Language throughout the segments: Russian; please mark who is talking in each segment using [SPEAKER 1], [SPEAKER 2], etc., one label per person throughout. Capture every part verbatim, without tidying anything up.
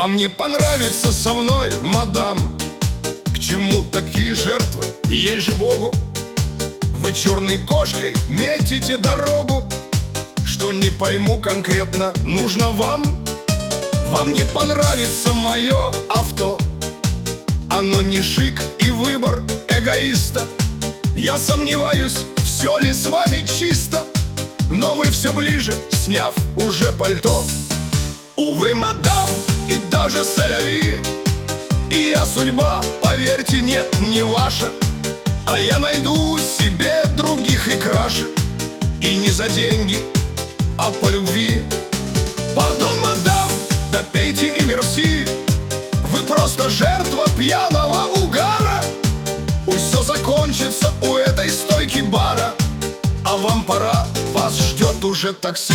[SPEAKER 1] Вам не понравится со мной, мадам? К чему такие жертвы? Ей же Богу. Вы черной кошкой метите дорогу. Что не пойму конкретно нужно вам? Вам не понравится мое авто. Оно не шик и выбор эгоиста. Я сомневаюсь, все ли с вами чисто. Но вы все ближе, сняв уже пальто. Увы, мадам, и даже соляви, и я судьба, поверьте, нет, не ваша. А я найду себе других и краше. И не за деньги, а по любви. Пардон, мадам, да пейте и мерси. Вы просто жертва пьяного угара. Пусть все закончится у этой стойки бара. А вам пора, вас ждет уже такси.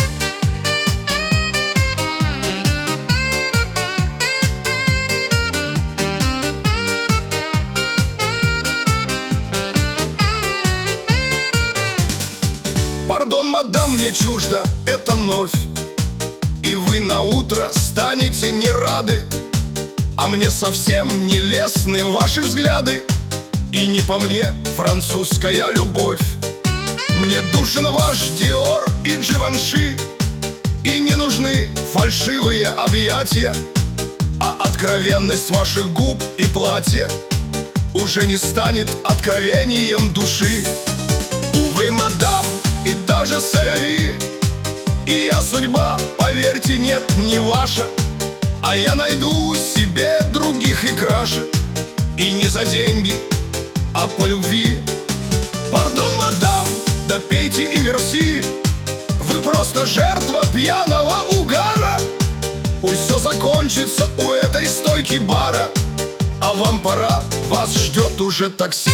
[SPEAKER 1] Пардон, мадам, мне чуждо это вновь. И вы на утро станете не рады. А мне совсем не лестны ваши взгляды. И не по мне французская любовь. Мне душен ваш Диор и Givenchy. И не нужны фальшивые объятия. А откровенность ваших губ и платья уже не станет откровением души. Увы, мадам, и даже соляви, и я судьба, поверьте, нет, не ваша. А я найду себе других и краше. И не за деньги, а по любви. Пардон, мадам, да пейте и мерси. Вы просто жертва пьяного угара. Пусть все закончится у этой стойки бара. А вам пора, вас ждет уже такси.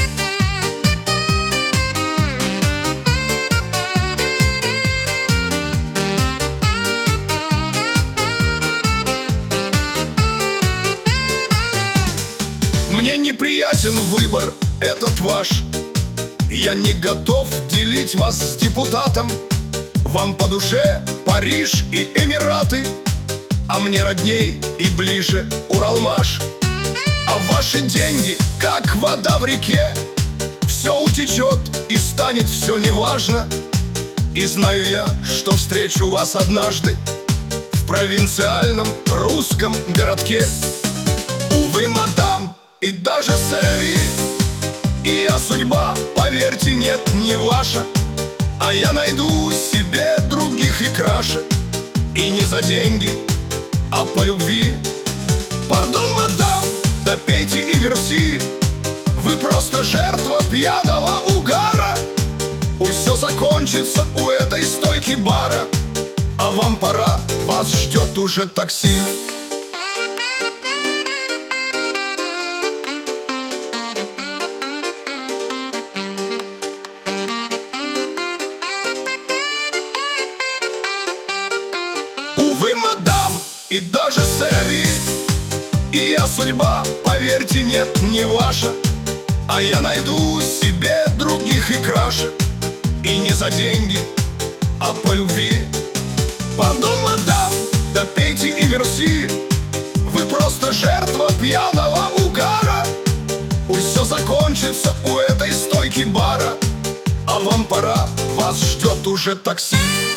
[SPEAKER 1] Мне неприятен выбор этот ваш. Я не готов делить вас с депутатом. Вам по душе Париж и Эмираты, а мне родней и ближе Уралмаш. А ваши деньги, как вода в реке, все утечет и станет все неважно. И знаю я, что встречу вас однажды в провинциальном русском городке. Увы, мадам, и даже соляви, и я судьба, поверьте, нет, не ваша. А я найду себе других и краше. И не за деньги, а по любви. Пардон, мадам, да пейте и мерси. Вы просто жертва пьяного угара. Пусть все закончится у этой стойки бара. А вам пора, вас ждет уже такси. Увы, мадам, и даже соляви, и я судьба, поверьте, нет, не ваша. А я найду себе других и краше. И не за деньги, а по любви. Пардон, мадам, да пейте и мерси. Вы просто жертва пьяного угара. Пусть все закончится у этой стойки бара. А вам пора, вас ждет уже такси.